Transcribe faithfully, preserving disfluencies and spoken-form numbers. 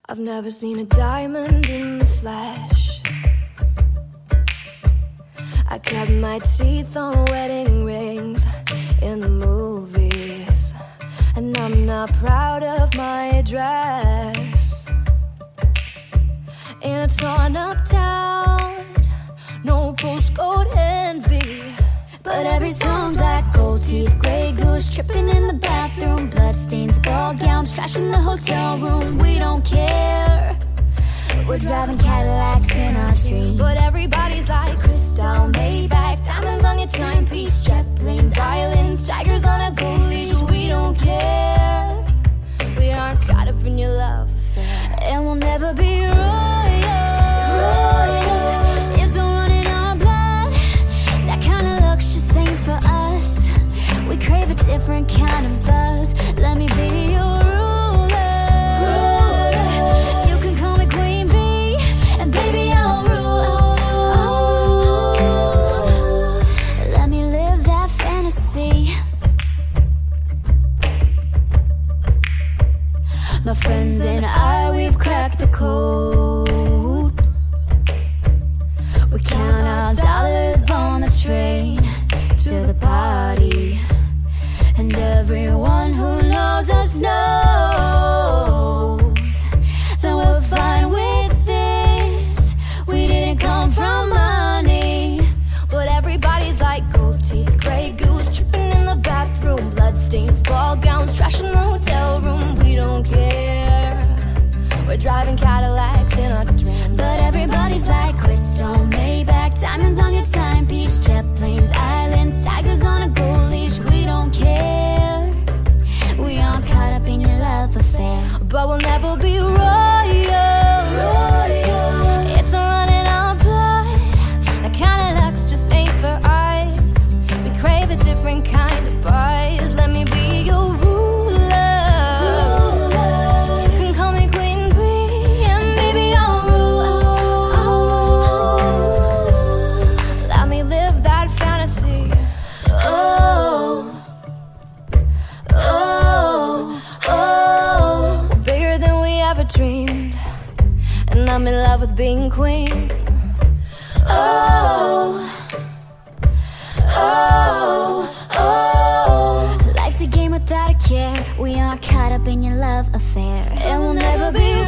I've never seen a diamond in the flesh. I cut my teeth on wedding rings in the movies, and I'm not proud of my dress. In a torn up town, no postcode envy, but every song's like gold teeth, grey goose, tripping in the bathroom, bloodstains, ball gowns, trash in the hotel room. We don't care. We're driving Cadillacs in our dreams, but everybody's like crystal, Maybach, diamonds on your timepiece, jet planes, islands, tigers on a gold leash. We don't care. We aren't caught up in your love affair, and we'll never be royals. It's a run in our blood. That kind of luck's just ain't for us. We crave a different kind of buzz. Let me be your ruler. You can call me Queen Bee, and baby I'll rule. Let me live that fantasy. My friends and I, we've cracked the code. We count our dollars on the train to the party, and everyone who knows us knows that we're fine with this. We didn't come from money, but everybody's like gold teeth, grey goose, tripping in the bathroom, bloodstains, ball gowns, trash in the hotel room. We don't care. We're driving Cadillacs in our dreams, but everybody's like crystal, Maybach, diamonds on your timepiece, jet planes, islands, tigers on a gold leash. We don't care. We aren't caught up in your love affair, but we'll never be royals. Royal. It's a run in our blood. That kind of luck's just ain't for us. We crave a different kind of buzz. Let me be your ruler. Ruler. You can call me Queen Bee, and baby I'll rule. Let me live that fantasy. Oh. Dreamed, and I'm in love with being queen. Oh, oh, oh. Life's a game without a care. We aren't caught up in your love affair, and we'll never be